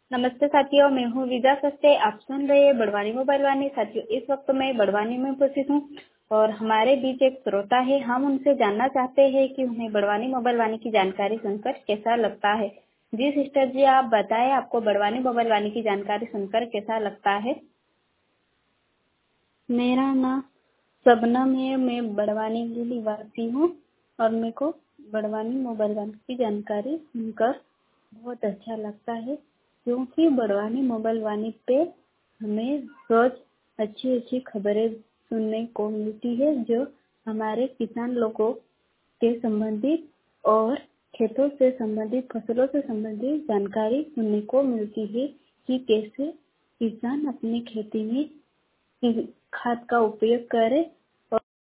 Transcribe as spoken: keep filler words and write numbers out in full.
नमस्ते साथियों, मैं हूँ विजा सस्ते। आप सुन रहे हैं बड़वानी मोबाइल वाणी। साथियों, इस वक्त मैं बड़वानी में उपस्थित हूँ और हमारे बीच एक श्रोता है। हम उनसे जानना चाहते हैं कि उन्हें बड़वानी मोबाइल वाणी की जानकारी सुनकर कैसा लगता है। जी सिस्टर जी, आप बताएं, आपको बड़वानी मोबाइल वाणी की जानकारी सुनकर कैसा लगता है। मेरा नाम शबनम है, मैं बड़वानी की निवासी हूँ और मेरे को बड़वानी मोबाइल वाणी की जानकारी सुनकर बहुत अच्छा लगता है, क्योंकि बड़वानी मोबाइल वाणी पे हमें रोज अच्छी अच्छी खबरें सुनने को मिलती है, जो हमारे किसान लोगों के संबंधित और खेतों से संबंधित, फसलों से संबंधित जानकारी सुनने को मिलती है कि कैसे किसान अपनी खेती में खाद का उपयोग करे